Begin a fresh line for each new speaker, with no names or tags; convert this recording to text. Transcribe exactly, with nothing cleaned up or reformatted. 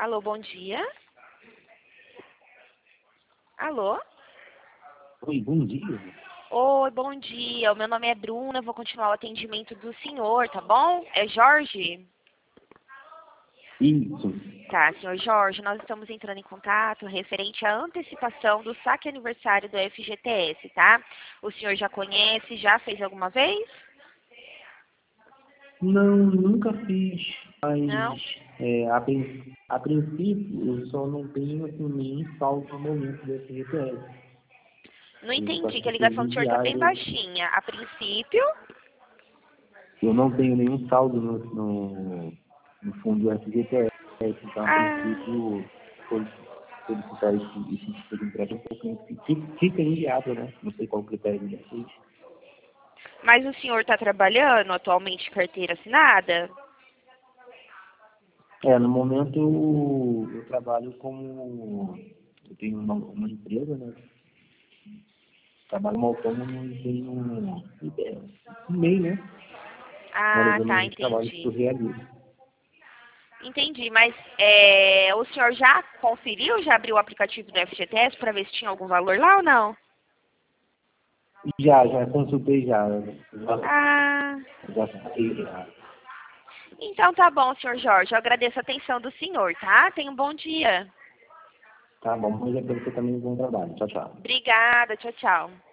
Alô, bom dia. Alô?
Oi, bom dia.
Oi, bom dia. O meu nome é Bruna, eu vou continuar o atendimento do senhor, tá bom? É Jorge?
Isso.
Tá, senhor Jorge, nós estamos entrando em contato referente à antecipação do saque aniversário do F G T S, tá? O senhor já conhece, já fez alguma vez?
Não, nunca fiz,
Não?
mas é, a, prin- a princípio eu só não tenho assim, nenhum saldo no momento do F G T S.
Não
Eu só
entendi, que a
fiquei
ligação do senhor tá bem
enviado.
baixinha. A princípio,
Eu não tenho nenhum saldo no, no, no fundo do F G T S, então a
ah,
princípio sol- solicitar esse, esse tipo de empréstimo fica fica enviado, né? Não sei qual o critério de vocês.
mas o senhor está trabalhando atualmente de carteira assinada?
É, no momento eu, eu trabalho como. Eu tenho uma, uma empresa, né? Trabalho como autônomo e tenho um um MEI, né?
Ah,
Realizando
tá,
os trabalhos que eu
entendi.
realizo.
Entendi, mas é, o senhor já conferiu, já abriu o aplicativo do F G T S para ver se tinha algum valor lá ou não?
Já, já consultei já. Já,
Ah,
já saquei já.
então tá bom, senhor Jorge. Eu agradeço a atenção do senhor, tá? Tenha um bom dia.
Tá bom, mas é para você também um bom trabalho. Tchau, tchau.
Obrigada, tchau, tchau.